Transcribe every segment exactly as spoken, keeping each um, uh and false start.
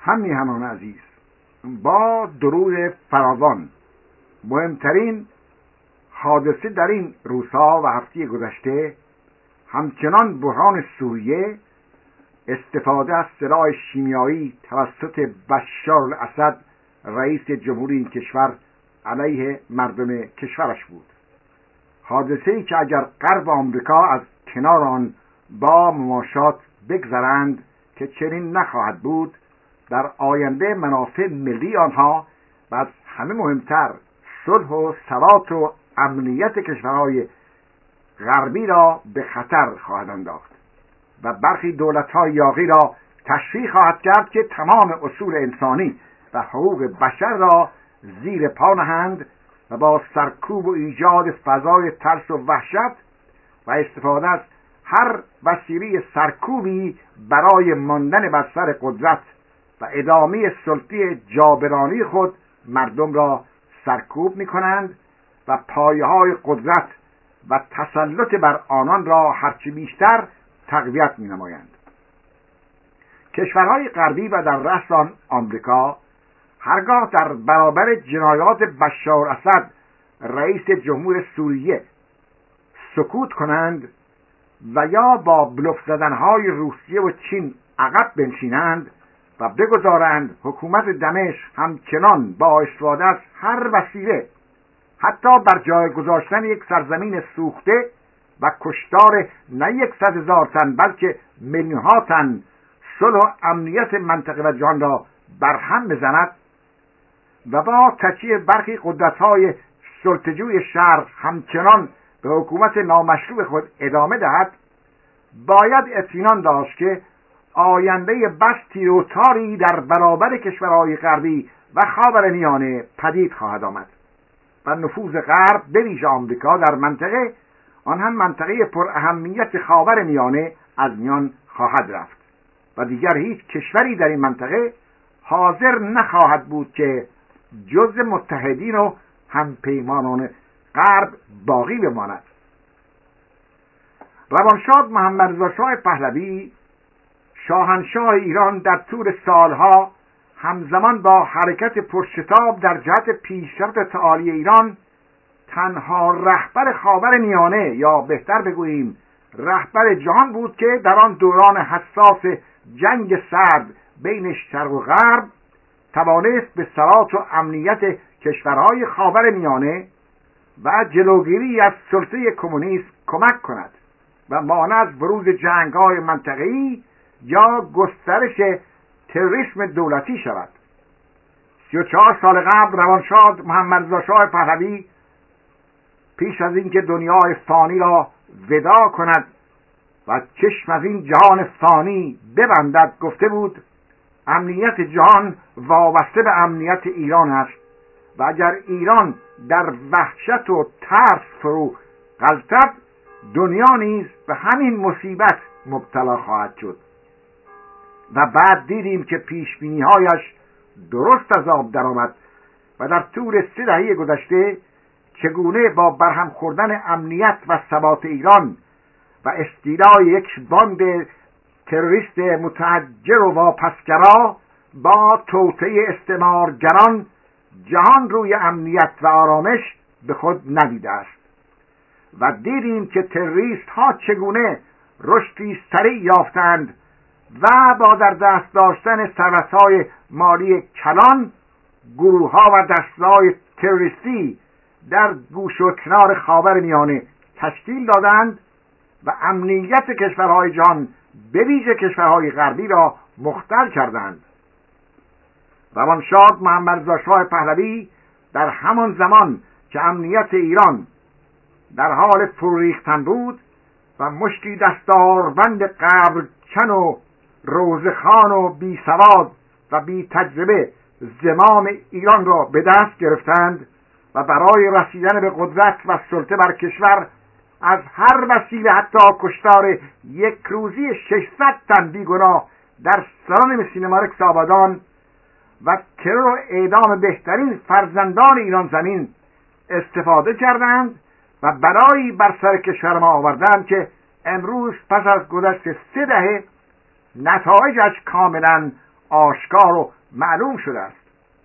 هم میهمان عزیز، با درود فراوان، مهمترین حادثه در این روزها و هفته گذشته همچنان بحران سوریه، استفاده از سلاح شیمیایی توسط بشار الاسد رئیس جمهوری این کشور علیه مردم کشورش بود. حادثه‌ای که اگر غرب آمریکا از کنار آن با مماشات بگذرند که چنین نخواهد بود، در آینده منافع ملی آنها و از همه مهمتر صلح و ثبات و امنیت کشورهای غربی را به خطر خواهد انداخت و برخی دولت‌های یاغی را تشویق خواهد کرد که تمام اصول انسانی و حقوق بشر را زیر پا نهند و با سرکوب و ایجاد فضای ترس و وحشت و استفاده از هر وسیله سرکوبی برای ماندن بر سر قدرت و ادامه سلطه جابرانی خود مردم را سرکوب می‌کنند و پایه‌های قدرت و تسلط بر آنان را هرچه بیشتر تقویت می‌نمایند. کشورهای غربی و در رأس آن آمریکا هرگاه در برابر جنایات بشار الاسد رئیس جمهور سوریه سکوت کنند و یا با بلوف زدنهای روسیه و چین عقب بنشینند و بگذارند حکومت دمشق همچنان با استفاده از هر وسیله، حتی بر جای گذاشتن یک سرزمین سوخته و کشتار نه یکصد هزار تن بلکه میلیون‌ها تن، صلح و امنیت منطقه و جهان را برهم بزند و با تکیه برخی قدرت‌های سلطه‌جوی شرق همچنان به حکومت نامشروع خود ادامه دهد، باید اطمینان داشت که آینده بس تیر و تاری در برابر کشورهای غربی و خاورمیانه پدید خواهد آمد و نفوذ غرب به ویژه آمریکا در منطقه، آن هم منطقه پر اهمیت خاورمیانه، از میان خواهد رفت و دیگر هیچ کشوری در این منطقه حاضر نخواهد بود که جز متحدین و همپیمانان غرب باقی بماند. روانشاد محمد رضا شاه پهلوی، شاهنشاه ایران، در طول سالها همزمان با حرکت پرشتاب در جهت پیشرفت تعالی ایران تنها رهبر خاورمیانه، یا بهتر بگوییم رهبر جهان بود که در آن دوران حساس جنگ سرد بین شرق و غرب توانست به ثبات و امنیت کشورهای خاورمیانه و جلوگیری از سلطه کمونیسم کمک کند و مانع از بروز جنگ‌های منطقه‌ای یا گسترش تروریسم دولتی شود. سی و چهار سال قبل روانشاد محمد رضا شاه پهلوی پیش از اینکه دنیای فانی را وداع کند و چشم از این جهان فانی ببندد گفته بود: امنیت جهان وابسته به امنیت ایران است و اگر ایران در وحشت و ترس فرو غلطد، دنیا نیز به همین مصیبت مبتلا خواهد شد. و بعد دیدیم که پیشبینی‌هایش درست از آب درآمد و در طول سه دهه گذشته چگونه با برهم خوردن امنیت و ثبات ایران و استیلای یک باند تروریست متحجر و واپسگرا با توطئه استعمارگران جهان روی امنیت و آرامش به خود ندیده است و دیدیم که تروریست ها چگونه رشدی سریع یافتند و با در دست داشتن ثروت‌های مالی کلان گروه‌ها و دسته‌های تروریستی در گوش و کنار خاورمیانه تشکیل دادند و امنیت کشورهای جهان به ویژه کشورهای غربی را مختل کردند. روانشاد محمد رضا شاه پهلوی در همان زمان که امنیت ایران در حال فرو ریختن بود و مشتی دستاربند قبرکن و روزخوان و بی سواد و بی تجربه زمام ایران را به دست گرفتند و برای رسیدن به قدرت و سلطه بر کشور از هر وسیله، حتی کشتار یک روزی ششصد تن بیگناه در سران سینمارکس آبادان و ترور و اعدام بهترین فرزندان ایران زمین استفاده کردند و برای بر سر کشور ما آوردند که امروز پس از گذشت سه دهه نتایجش کاملا آشکار و معلوم شده است.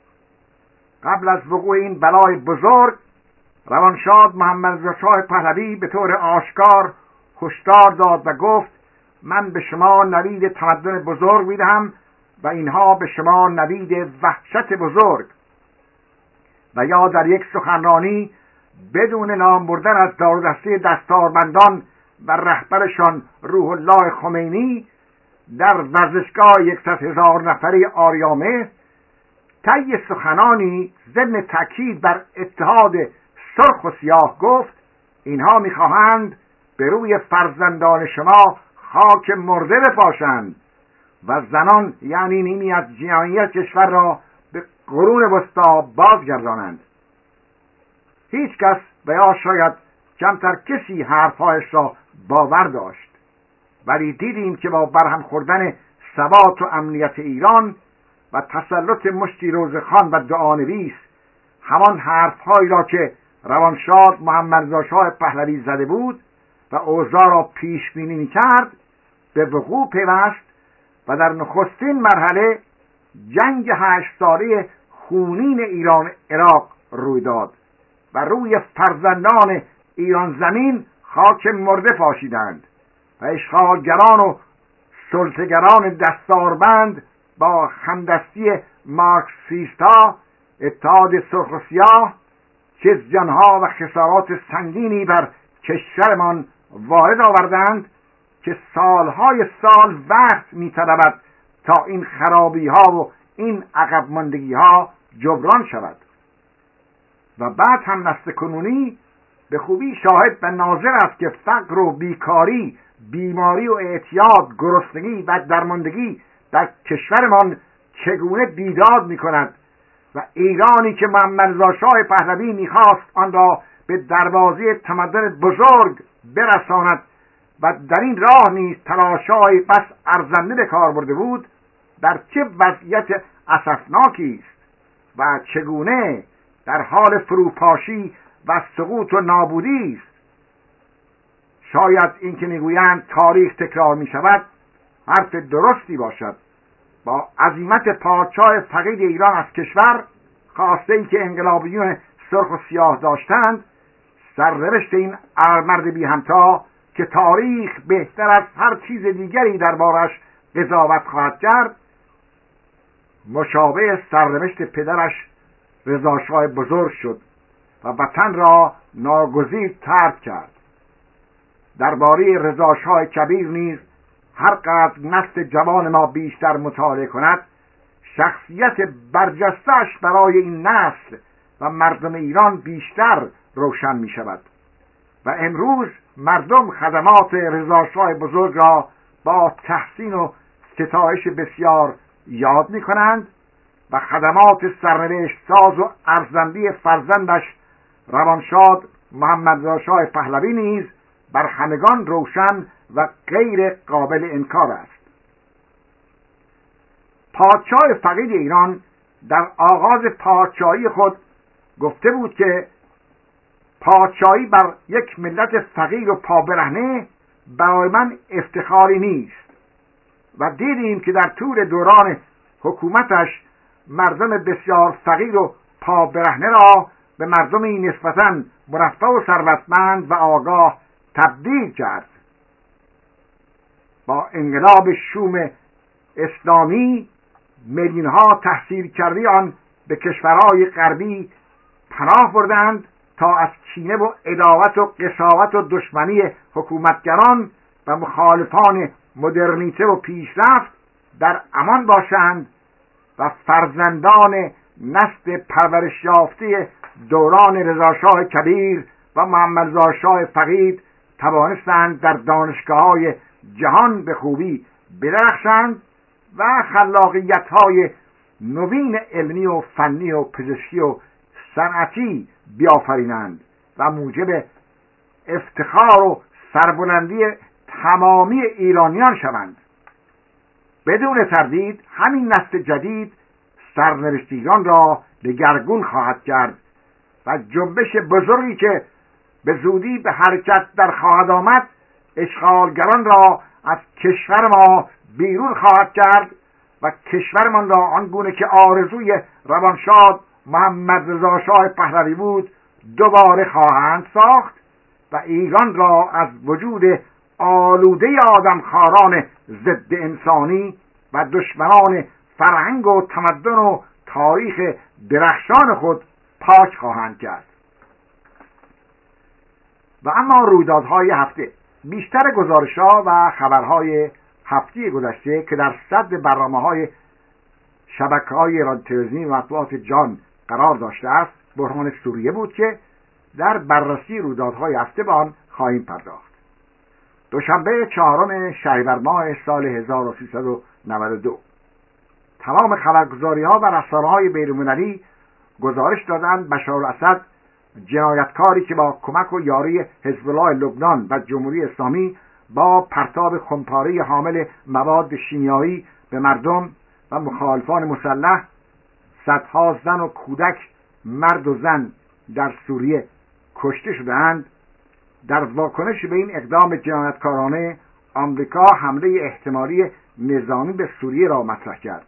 قبل از وقوع این بلای بزرگ روانشاد محمد رضا شاه پهلوی به طور آشکار هشدار داد و گفت من به شما نوید تمدن بزرگ میدهم و اینها به شما نوید وحشت بزرگ. و یا در یک سخنرانی بدون نام بردن از دار و دسته دستاربندان و رهبرشان روح الله خمینی در ورزشگاه یکصد هزار نفری آریامه طی سخنانی ضمن تأکید بر اتحاد سرخ و سیاه گفت اینها میخواهند به روی فرزندان شما خاک مرده بپاشند و زنان یعنی نیمی از جمعیت کشور را به قرون وسطی بازگردانند. هیچ کس و یا شاید کمتر کسی حرفهایش را باور داشت، ولی دیدیم که با برهم خوردن ثبات و امنیت ایران و تسلط مشتی روزخوان و دعانویس همان حرفهایی را که روانشاد محمد رضا شاه پهلوی زده بود و اوضاع را پیش بینی می‌کرد به وقوع پیوست و در نخستین مرحله جنگ هشت ساله خونین ایران عراق روی داد و روی فرزندان ایران زمین خاک مرده پاشیدند و اشغالگران و سلطه‌گران دستاربند با همدستی مارکسیست‌ها اتحاد سرخ و سیاه چیزجانها و خسارات سنگینی بر کشورمان وارد آوردند که سالهای سال وقت می‌طلبد تا این خرابی‌ها و این عقب ماندگی‌ها جبران شود. و بعد هم نسل کنونی به خوبی شاهد و ناظر است که فقر و بیکاری، بیماری و اعتیاد، گرسنگی و درماندگی در کشورمان چگونه بیداد می‌کند و ایرانی که محمد رضا شاه پهلوی می‌خواست آن را به دروازه تمدن بزرگ برساند و در این راه نیز تلاش‌های بس ارزنده به کار برده بود در چه وضعیت اسفناکی است و چگونه در حال فروپاشی و سقوط و نابودی است. شاید این که میگویند تاریخ تکرار می شود حرف درستی باشد. با عزیمت پادشاه فقید ایران از کشور، خواسته ای که انقلابیون سرخ و سیاه داشتند، سرنوشت این ارمرد بی همتا که تاریخ بهتر از هر چیز دیگری دربارش قضاوت خواهد کرد، مشابه سرنوشت پدرش رضا شاه بزرگ شد و وطن را ناگزیر ترک کرد. درباره رضا شاه کبیر نیز هر قدر نسل جوان ما بیشتر مطالعه کند، شخصیت برجسته‌اش برای این نسل و مردم ایران بیشتر روشن می شود و امروز مردم خدمات رضا شاه بزرگ را با تحسین و ستایش بسیار یاد می کنند و خدمات سرنوشت ساز و ارزنده فرزندش روانشاد محمد رضا شاه پهلوی نیز بر همگان روشن و غیر قابل انکار است. پادشاه فقید ایران در آغاز پادشاهی خود گفته بود که پادشاهی بر یک ملت فقیر و پابرهنه برای من افتخاری نیست و دیدیم که در طول دوران حکومتش مردم بسیار فقیر و پابرهنه را به مردمی نسبتاً مرفه و ثروتمند و آگاه تبدیل کرد. با انقلاب شوم اسلامی میلیون‌ها تحصیل کرده آن به کشورهای غربی پناه بردند تا از کینه و عداوت و قساوت و دشمنی حکومتگران و مخالفان مدرنیته و پیشرفت در امان باشند و فرزندان نسل پرورش یافته دوران رضا شاه کبیر و محمد رضا شاه فقید توانستند در دانشگاه‌های جهان به خوبی بدرخشند و خلاقیت‌های نوین علمی و فنی و پزشکی و صنعتی بیافرینند و موجب افتخار و سربلندی تمامی ایرانیان شوند. بدون تردید همین نسل جدید سرنوشت ایران را دگرگون خواهد کرد و جنبش بزرگی که به زودی به حرکت در خواهد آمد اشغالگران را از کشور ما بیرون خواهد کرد و کشورمان را آنگونه که آرزوی روانشاد محمد رضا شاه پهلوی بود دوباره خواهند ساخت و ایران را از وجود آلوده آدمخواران ضد انسانی و دشمنان فرهنگ و تمدن و تاریخ درخشان خود پاک خواهند کرد. و اما رویدادهای هفته، بیشتر گزارش‌ها و خبرهای هفته گذشته که در صدر برنامه‌های شبکه‌های رادیو تلویزیونی و مطبوعات جان قرار داشته است، بحران سوریه بود که در بررسی رویدادهای هفته به آن خواهیم پرداخت. دوشنبه چهارم شهریور ماه سال هزار و سیصد و نود و دو تمام خبرگزاری‌ها و رسانه‌های بین‌المللی گزارش دادند بشار الاسد، جنایتکاری که با کمک و یاری حزب الله لبنان و جمهوری اسلامی با پرتاب خمپاره حامل مواد شیمیایی به مردم و مخالفان مسلح، صدها زن و کودک، مرد و زن در سوریه کشته شدند. در واکنش به این اقدام جنایتکارانه آمریکا حمله احتمالی نظامی به سوریه را مطرح کرد.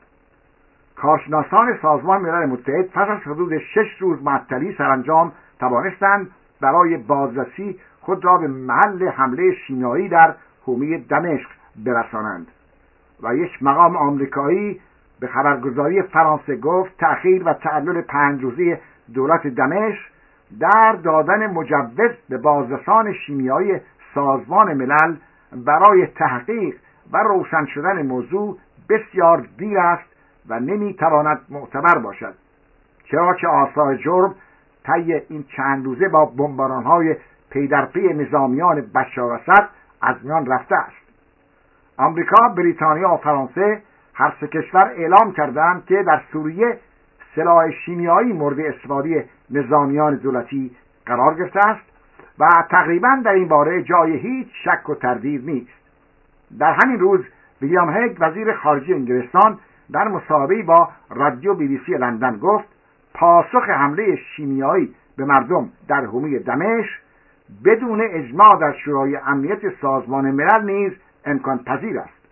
کارشناسان سازمان ملل متحد پس از حدود شش روز معطلی سرانجام توانستند برای بازرسی خود را به محل حمله شیمیایی در حومه دمشق برسانند و یک مقام آمریکایی به خبرگزاری فرانسه گفت تأخیر و تعلل پنج روزه دولت دمشق در دادن مجوز به بازرسان شیمیایی سازمان ملل برای تحقیق و روشن شدن موضوع بسیار دیر است و نمیتواند معتبر باشد، چرا که آثار جرم طی این چند روزه با بمباران‌های پی در پی نظامیان بشار الاسد از میان رفته است. آمریکا، بریتانیا و فرانسه هر سه کشور اعلام کردند که در سوریه سلاح شیمیایی مورد استفاده نظامیان دولتی قرار گرفته است و تقریبا در این باره جای هیچ شک و تردید نیست. در همین روز ویلیام هگ وزیر خارجه انگلستان در مصاحبه‌ای با رادیو بی بی سی لندن گفت پاسخ حمله شیمیایی به مردم در حومه دمشق بدون اجماع در شورای امنیت سازمان ملل نیز امکان پذیر است.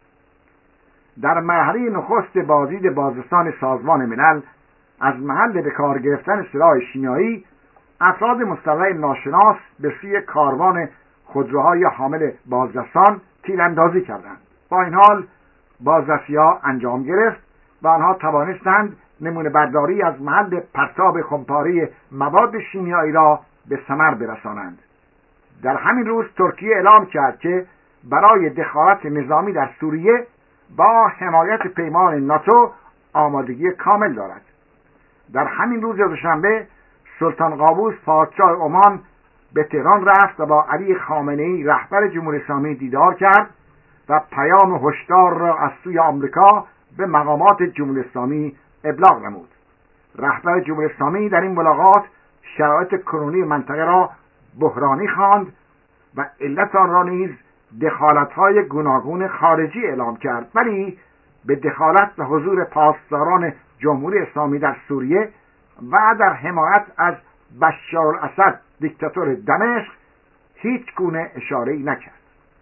در مرحله نخست بازدید بازرسان سازمان ملل از محل به کار گرفتن سلاح شیمیایی، افراد مسلح ناشناس به سوی کاروان خودروهای حامل بازرسان تیراندازی کردند. با این حال بازرسی‌ها انجام گرفت و آنها توانستند نمونه برداری از محل پرتاب خمپاره مواد شیمیایی را به ثمر برسانند. در همین روز ترکیه اعلام کرد که برای دخالت نظامی در سوریه با حمایت پیمان ناتو آمادگی کامل دارد. در همین روز دوشنبه سلطان قابوس پادشاه عمان به تهران رفت و با علی خامنه‌ای رهبر جمهوری اسلامی دیدار کرد و پیام هشدار را از سوی آمریکا به مقامات جمهوری اسلامی ابلاغ نمود. رهبر جمهوری اسلامی در این ملاقات شرایط کنونی منطقه را بحرانی خواند و علت آن را نیز دخالت‌های گوناگون خارجی اعلام کرد، ولی به دخالت و حضور پاسداران جمهوری اسلامی در سوریه و در حمایت از بشار الاسد دیکتاتور دمشق هیچ گونه اشاره‌ای نکرد.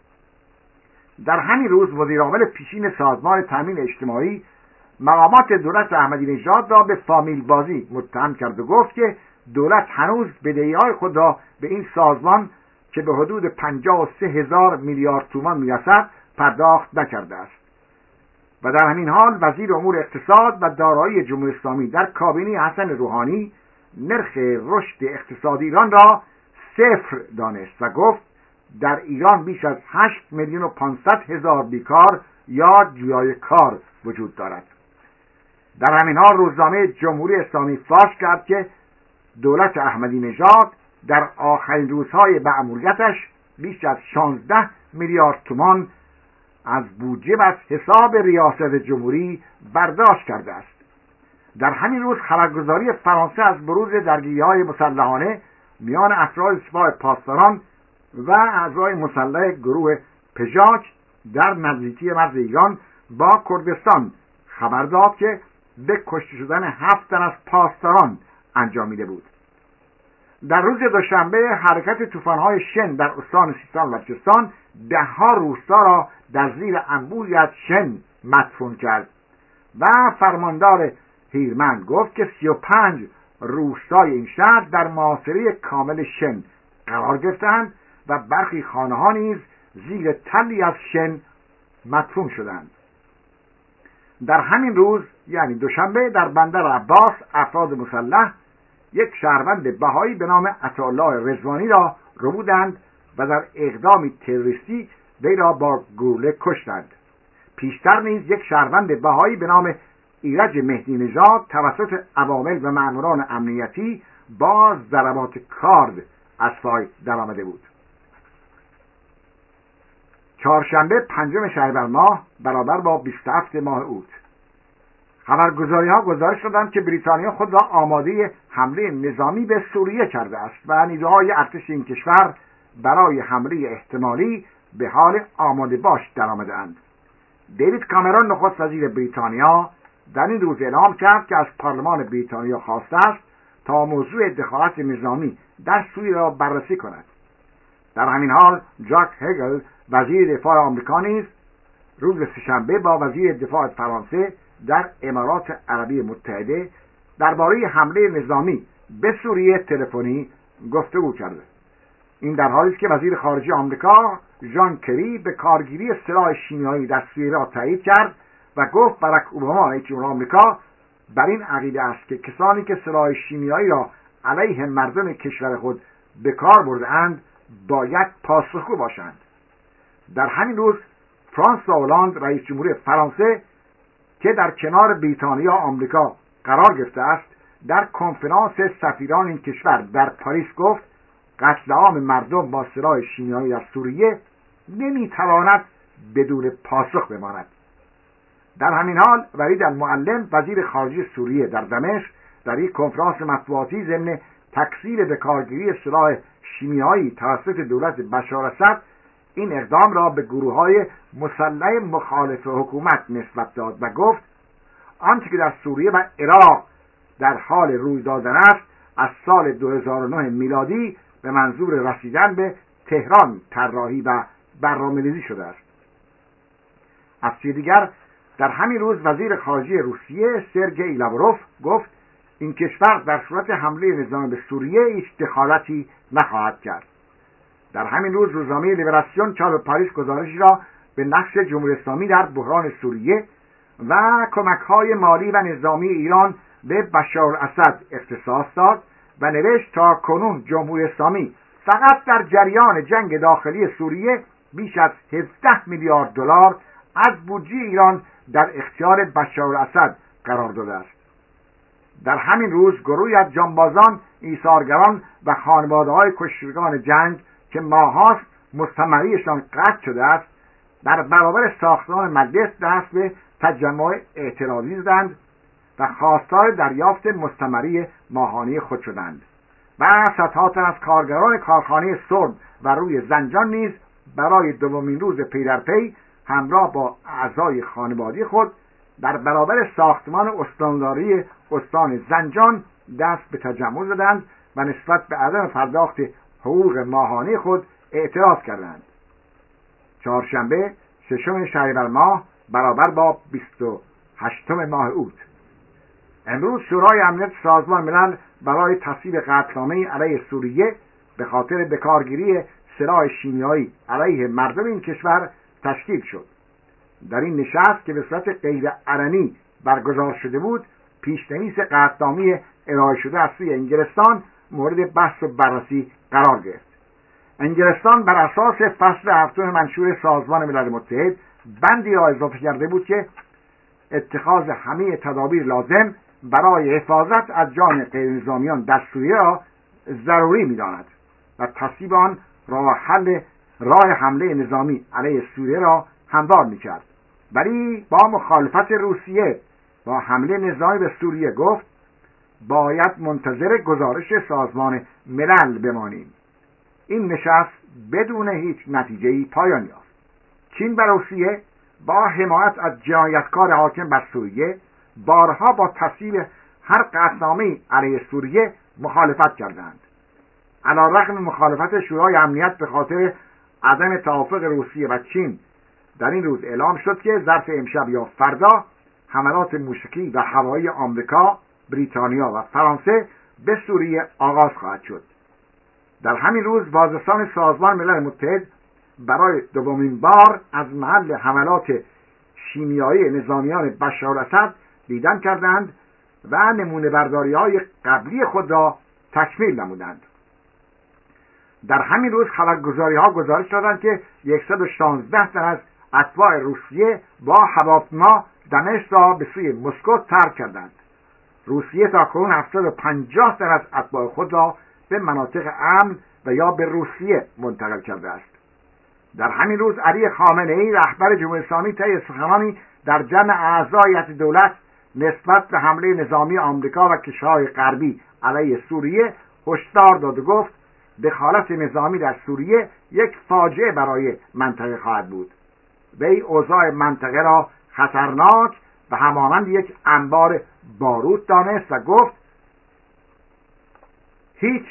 در همین روز مدیرعامل پیشین سازمان تامین اجتماعی مقامات دولت احمدی نژاد را به فامیل بازی متهم کرد و گفت که دولت هنوز بدهی‌های خود را به این سازمان که به حدود پنجاه و سه هزار میلیارد تومان میرسد پرداخت نکرده است. و در همین حال وزیر امور اقتصاد و دارایی جمهوری اسلامی در کابینه حسن روحانی نرخ رشد اقتصادی ایران را صفر دانست و گفت در ایران بیش از هشت میلیون و پانصد هزار بیکار یا جویای کار وجود دارد. در همین حال روزنامه جمهوری اسلامی فاش کرد که دولت احمدی نژاد در آخرین روزهای مأموریتش بیش از شانزده میلیارد تومان از بودجه و از حساب ریاست جمهوری برداشت کرده است. در همین روز خبرگزاری فرانسه از بروز درگیری‌های مسلحانه میان افراد سپاه پاسداران و اعضای مسلح گروه پژاک در نزدیکی مرز ایران با کردستان خبر داد که به کشته شدن هفت تن از پاسداران انجامیده بود. در روز دوشنبه حرکت طوفان‌های شن در استان سیستان و بلوچستان ده‌ها روستا را در زیر انبوهی از شن مدفون کرد و فرماندار هیرمند گفت که سی و پنج روستای این شهر در محاصره کامل شن قرار گرفتند و برخی خانه ها نیز زیر تلی از شن مدفون شدند. در همین روز یعنی دوشنبه در بندر عباس افراد مسلح یک شهروند بهایی به نام عطاالله رضوانی را ربودند و در اقدامی تروریستی وی را با گلوله کشتند. پیشتر نیز یک شهروند بهایی به نام ایرج مهدی نژاد توسط عوامل و مأموران امنیتی با ضربات کارد از پای درآمده بود. چهارشنبه پنجم شهریور ماه برابر با بیست و هفت ماه اوت، خبرگزاری‌ها گزارش دادند که بریتانیا خود را آماده حمله نظامی به سوریه کرده است و نیروهای ارتش این کشور برای حمله احتمالی به حال آماده باش درآمده‌اند. دیوید کامرون نخست وزیر بریتانیا در این روز اعلام کرد که از پارلمان بریتانیا خواسته است تا موضوع دخالت نظامی در سوریه را بررسی کند. در همین حال جاک هگل وزیر دفاع آمریکا نیز روز سه‌شنبه با وزیر دفاع فرانسه در امارات عربی متحده درباره حمله نظامی به سوریه تلفنی گفتگو کرد. این در حالی است که وزیر خارجه آمریکا ژان کری به کارگیری سلاح شیمیایی در سوریه را تایید کرد و گفت باراک اوباما رئیس جمهور آمریکا بر این عقیده است که کسانی که سلاح شیمیایی را علیه مردم کشور خود به کار برده‌اند باید پاسخگو باشند. در همین روز فرانسوا هولند رئیس جمهور فرانسه که در کنار بریتانیا و آمریکا قرار گرفته است در کنفرانس سفیران این کشور در پاریس گفت قتل عام مردم با سلاح شیمیایی در سوریه نمیتواند بدون پاسخ بماند. در همین حال ولید المعلم وزیر خارجه سوریه در دمشق در یک کنفرانس مطبوعاتی ضمن تکثیر به کارگیری سلاح شیمیایی توسط دولت بشار اسد این اقدام را به گروه‌های مسلح مخالف حکومت نسبت داد و گفت آنچه که در سوریه و عراق در حال روی دادن است از سال دو هزار و نه میلادی به منظور رسیدن به تهران طراحی و برنامه‌ریزی شده است. از سوی دیگر در همین روز وزیر خارجه روسیه سرگئی لاوروف گفت این کشور در صورت حمله نظامی به سوریه هیچ دخالتی نخواهد کرد. در همین روز روزنامه لیبراسیون چاپ پاریس گزارشی را به نقش جمهوری اسلامی در بحران سوریه و کمک‌های مالی و نظامی ایران به بشار الاسد اختصاص داد و نوشت تا کنون جمهوری اسلامی فقط در جریان جنگ داخلی سوریه بیش از هفده میلیارد دلار از بودجه ایران در اختیار بشار الاسد قرار داده است. در همین روز گروهی از جانبازان، ایثارگران و خانواده‌های کشتگان جنگ که ماهاست مستمریشان قطع شده است در برابر ساختمان مجلس دست به تجمع اعتراضی زدند و خواستار دریافت مستمری ماهانه خود شدند و صدها تن از کارگران کارخانه سرب و روی زنجان نیز برای دومین روز پی در پی همراه با اعضای خانوادگی خود در برابر ساختمان استانداری استان زنجان دست به تجمع زدند و نسبت به عدم پرداخت حقوق ماهانه خود اعتراض کردند. چهارشنبه ششم شهریور ماه برابر با بیست و هشتم ماه اوت، امروز شورای امنیت سازمان ملل برای تصویب قطعنامه علیه سوریه به خاطر بکارگیری سلاح شیمیایی علیه مردم این کشور تشکیل شد. در این نشست که به صورت غیر علنی برگزار شده بود، پیشنویس قطعنامه ارائه شده از سوی انگلستان مورد بحث و بررسی قرار گرفت. انگلستان بر اساس فصل هفتم منشور سازمان ملل متحد بندی را اضافه کرده بود که اتخاذ همه تدابیر لازم برای حفاظت از جان غیرنظامیان در سوریه را ضروری می‌داند و تصویب آن راه حل راه حمله نظامی علیه سوریه را هموار می‌کرد. ولی با مخالفت روسیه با حمله نظامی به سوریه گفت باید منتظر گزارش سازمان ملل بمانیم. این نشست بدون هیچ نتیجه‌ای پایان یافت. چین و روسیه با حمایت از جنایتکار حاکم بر سوریه بارها با تصویب هر قطعنامه علیه سوریه مخالفت کردند. علیرغم مخالفت شورای امنیت به خاطر عدم توافق روسیه و چین در این روز اعلام شد که ظرف امشب یا فردا حملات موشکی و هوایی آمریکا، بریتانیا و فرانسه به سوریه آغاز خواهد شد. در همین روز بازرسان سازمان ملل متحد برای دومین بار از محل حملات شیمیایی نظامیان بشار الاسد دیدن کردند و نمونه برداری های قبلی خود را تکمیل نمودند. در همین روز خبرگزاری ها گزارش دادند که صد و شانزده تن از اتباع روسیه با هواپیما دمشق را به سوی مسکو ترک کردند. روسیه تاکنون هفتصد و پنجاه تن از اتباع خود را به مناطق امن و یا به روسیه منتقل کرده است. در همین روز علی خامنه ای رهبر جمهوری اسلامی طی سخنانی در جمع اعضای هیئت دولت نسبت به حمله نظامی آمریکا و کشورهای غربی علیه سوریه هشدار داد و گفت دخالت نظامی در سوریه یک فاجعه برای منطقه خواهد بود. وی اوضاع منطقه را خطرناک و همانند یک انبار باروت دانست و گفت هیچ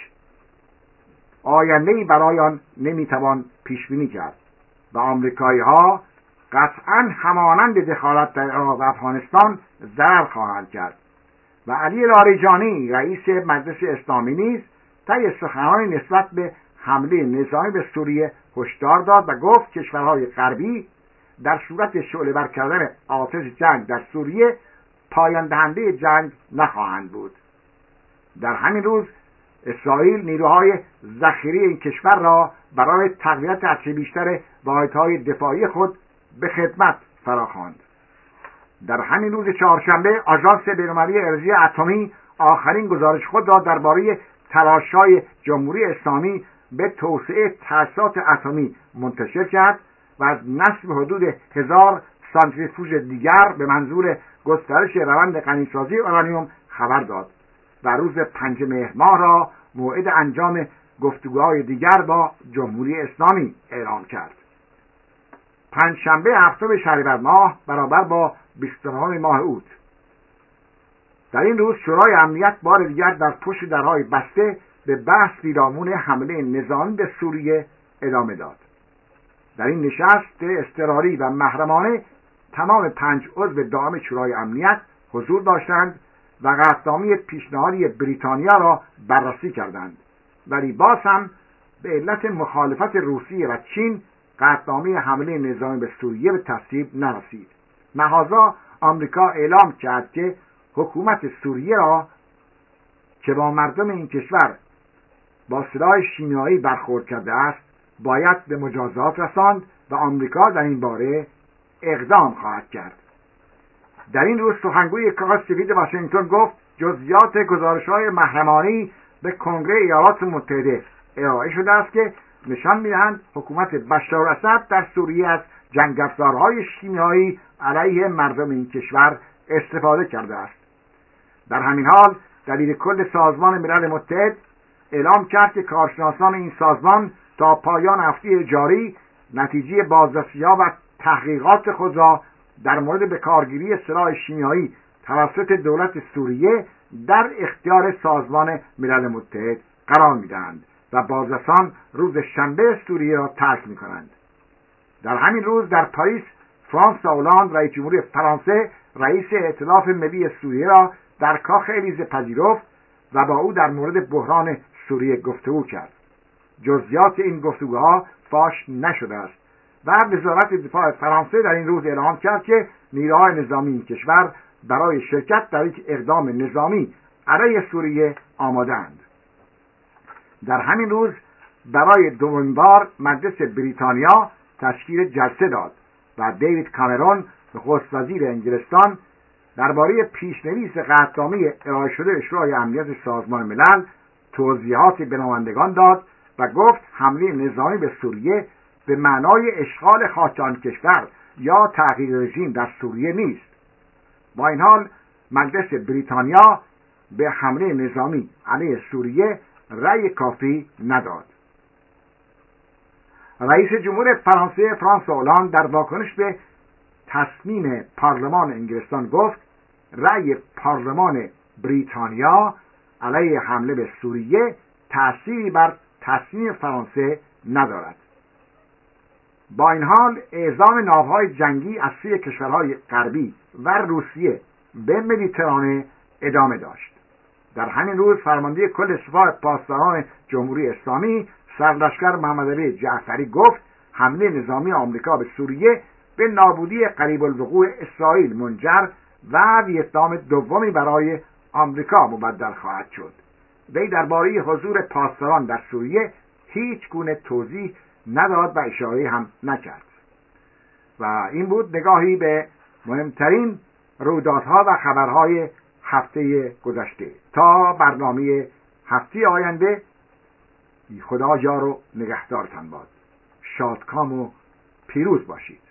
آینده‌ای برای آن نمیتوان پیش بینی کرد و آمریکایی‌ها قطعاً همانند دخالت در عراق و افغانستان ضرر خواهند کرد. و علی لاریجانی رئیس مجلس اسلامی نیز طی سخنانی نسبت به حمله نظامی به سوریه هشدار داد و گفت کشورهای غربی در صورت شعله‌ور کردن آتش جنگ در سوریه پایان دهنده جنگ نخواهند بود. در همین روز اسرائیل نیروهای ذخیره این کشور را برای تقویت هرچه بیشتر واحدهای دفاعی خود به خدمت فراخواند. در همین روز چهارشنبه آژانس بین‌المللی انرژی اتمی آخرین گزارش خود را درباره تلاش‌های جمهوری اسلامی به توسعه تأسیسات اتمی منتشر کرد و از نصب حدود هزار سانتریفوژ دیگر به منظور گسترش روند غنیسازی اورانیوم خبر داد و روز پنجم مهر ماه را موعد انجام گفتگوهای دیگر با جمهوری اسلامی اعلام کرد. پنجشنبه هفتم شهریور ماه برابر با بیست و نهم ماه اوت. در این روز شورای امنیت بار دیگر در پشت درهای بسته به بحث پیرامون حمله نظامی به سوریه ادامه داد. در این نشست اضطراری و محرمانه تمام پنج عضو دائم شورای امنیت حضور داشتند و قطعنامه پیشنهادی بریتانیا را بررسی کردند، ولی باز هم به علت مخالفت روسیه و چین قطعنامه حمله نظامی به سوریه به تصویب نرسید. لذا آمریکا اعلام کرد که حکومت سوریه را که با مردم این کشور با سلاح شیمیایی برخورد کرده است باید به مجازات رساند و آمریکا در این باره اقدام خواهد کرد. در این روز سخنگوی کاخ سفید واشنگتن گفت جزئیات گزارش‌های محرمانه‌ای به کنگره ایالات متحده ارائه شده است که نشان می‌دهند حکومت بشار الاسد در سوریه از جنگ افزارهای شیمیایی علیه مردم این کشور استفاده کرده است. در همین حال دبیر کل سازمان ملل متحد اعلام کرد که کارشناسان این سازمان تا پایان هفته جاری نتیجه بازرسی‌ها و تحقیقات خود را در مورد بکارگیری سلاح شیمیایی توسط دولت سوریه در اختیار سازمان ملل متحد قرار می‌دهند و بازرسان روز شنبه سوریه را ترک می‌کنند. در همین روز در پاریس فرانسوا هولند رئیس جمهوری فرانسه رئیس ائتلاف ملی سوریه را در کاخ الیزه پذیرفت و با او در مورد بحران سوریه گفتگو کرد. جزئیات این گفتگوها فاش نشده است و وزارت دفاع فرانسه در این روز اعلام کرد که نیروهای نظامی این کشور برای شرکت در یک اقدام نظامی علیه سوریه آماده‌اند. در همین روز برای دومین بار مجلس بریتانیا تشکیل جلسه داد و دیوید کامرون نخست وزیر انگلستان درباره پیشنویس قطعنامه ارائه شده به شورای امنیت سازمان ملل توضیحات به نمایندگان داد و گفت حمله نظامی به سوریه به معنای اشغال خاک آن کشور یا تغییر رژیم در سوریه نیست. با این حال مجلس بریتانیا به حمله نظامی علیه سوریه رأی کافی نداد. رئیس جمهور فرانسه فرانسوا هولند در واکنش به تصمیم پارلمان انگلستان گفت رأی پارلمان بریتانیا علیه حمله به سوریه تأثیری بر تصمیم فرانسه ندارد. با این حال اعزام ناوهای جنگی از سوی کشورهای غربی و روسیه به مدیترانه ادامه داشت. در همین روز فرمانده کل سپاه پاسداران جمهوری اسلامی سرلشکر محمد علی جعفری گفت حمله نظامی آمریکا به سوریه به نابودی قریب الوقوع اسرائیل منجر و ویتنام دومی برای آمریکا مبدل خواهد شد. وی درباره حضور پاسداران در سوریه هیچ گونه توضیح نداد و اشاره هم نکرد. و این بود نگاهی به مهمترین رویدادها و خبرهای هفته گذشته. تا برنامه هفته آینده، خدا یار و نگهدارتان باد. شادکام و پیروز باشید.